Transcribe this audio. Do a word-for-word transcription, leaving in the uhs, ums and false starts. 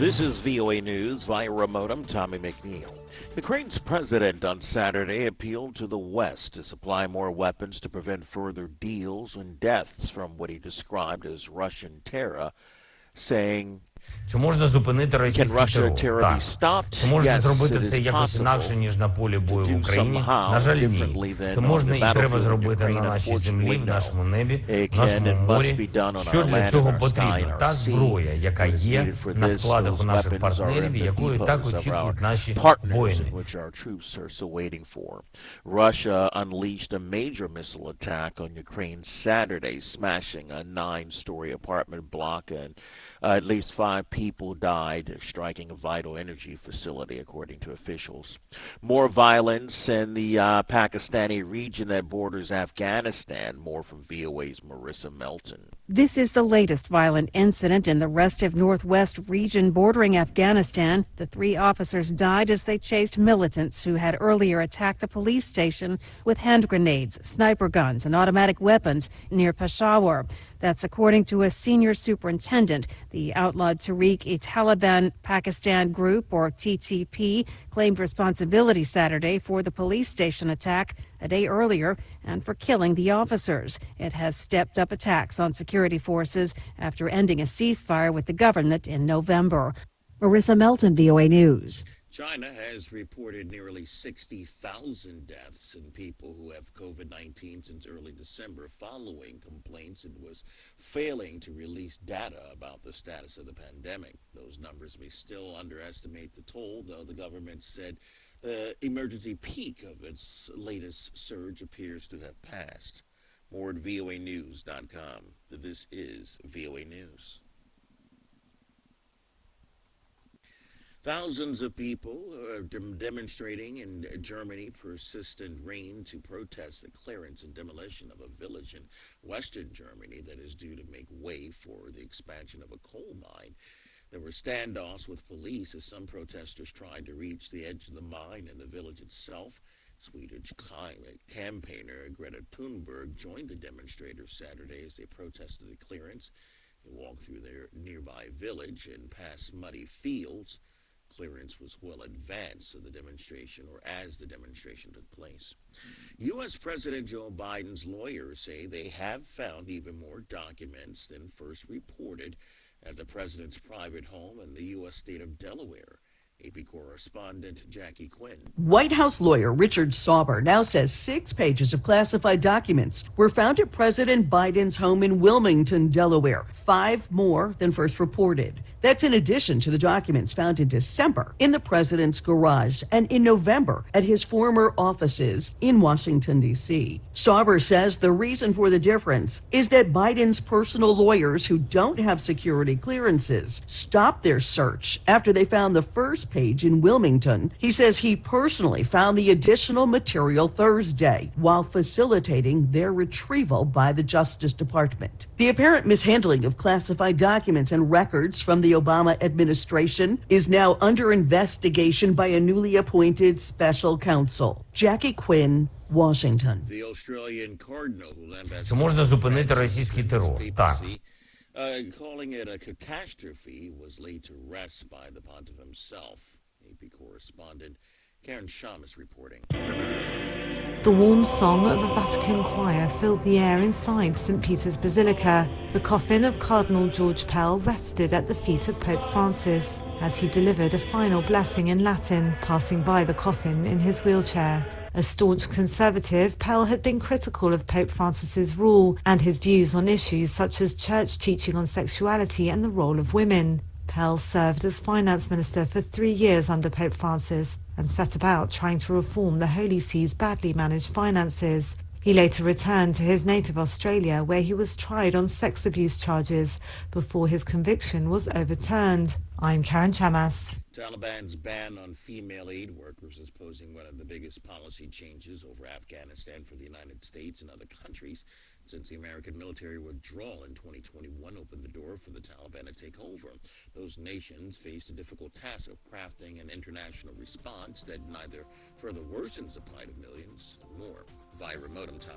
This is V O A News via remote. I'm Tommy McNeil. Ukraine's president on Saturday appealed to the West to supply more weapons to prevent further deals and deaths from what he described as Russian terror, saying, Чи можна зупинити Can російський Russia терор? terror be Так. stopped? Чи можна Yes, зробити it це is якось інакше, possible ніж на полі to бою в do Україні? somehow На жаль, ні. differently than Це on можна the і треба battlefield in зробити Ukraine. на нашій землі, Unfortunately, в no. нашому небі, It в нашому can and must морі. be done on Що our для land, in цього our sky, потрібно? in our Та sea. зброя, яка What is є needed for на this, складах у those наших weapons are in партнерів, the якої так depots of our очікують наші partners, воїни. in which our troops are still waiting for. Russia unleashed a major missile attack on Ukraine Saturday, smashing a nine-story apartment block, and uh, at least five people died, striking a vital energy facility, according to officials. More violence in the uh, Pakistani region that borders Afghanistan. More from V O A's Marissa Melton. This is the latest violent incident in the restive Northwest region bordering Afghanistan. The three officers died as they chased militants who had earlier attacked a police station with hand grenades, sniper guns, and automatic weapons near Peshawar. That's according to a senior superintendent. The outlawed Tehreek-e-Taliban Pakistan Group, or T T P, claimed responsibility Saturday for the police station attack a day earlier and for killing the officers. It has stepped up attacks on security forces after ending a ceasefire with the government in November. Marissa Melton, V O A News. China has reported nearly sixty thousand deaths in people who have COVID nineteen since early December, following complaints it was failing to release data about the status of the pandemic. Those numbers may still underestimate the toll, though the government said the emergency peak of its latest surge appears to have passed. More at V O A news dot com. This is V O A News. Thousands of people are dem- demonstrating in Germany persistent rain to protest the clearance and demolition of a village in western Germany that is due to make way for the expansion of a coal mine. There were standoffs with police as some protesters tried to reach the edge of the mine and the village itself. Swedish climate campaigner Greta Thunberg joined the demonstrators Saturday as they protested the clearance. They walked through their nearby village and past muddy fields. Clearance was well advanced of the demonstration, or as the demonstration took place. U S. President Joe Biden's lawyers say they have found even more documents than first reported at the president's private home in the U S state of Delaware. A P correspondent Jackie Quinn. White House lawyer Richard Sauber now says six pages of classified documents were found at President Biden's home in Wilmington, Delaware, five more than first reported. That's in addition to the documents found in December in the president's garage and in November at his former offices in Washington, D C. Sauber says the reason for the difference is that Biden's personal lawyers who don't have security clearances stopped their search after they found the first page in Wilmington. He says he personally found the additional material Thursday while facilitating their retrieval by the Justice Department. The apparent mishandling of classified documents and records from the Obama administration is now under investigation by a newly appointed special counsel. Jackie Quinn, Washington. The Australian cardinal who lambasted Чи можна зупинити російський терор? Так. Uh, calling it a catastrophe, was laid to rest by the pontiff himself. A P correspondent Karen Shamus reporting. The warm song of a Vatican choir filled the air inside Saint Peter's Basilica. The coffin of Cardinal George Pell rested at the feet of Pope Francis as he delivered a final blessing in Latin, passing by the coffin in his wheelchair. A staunch conservative, Pell had been critical of Pope Francis's rule and his views on issues such as church teaching on sexuality and the role of women. Pell served as finance minister for three years under Pope Francis and set about trying to reform the Holy See's badly managed finances. He later returned to his native Australia, where he was tried on sex abuse charges before his conviction was overturned. I'm Karen Chamas. Taliban's ban on female aid workers is posing one of the biggest policy changes over Afghanistan for the United States and other countries since the American military withdrawal in twenty twenty-one opened the door for the Taliban to take over. Those nations faced a difficult task of crafting an international response that neither further worsens the plight of millions nor via remote. I'm Tom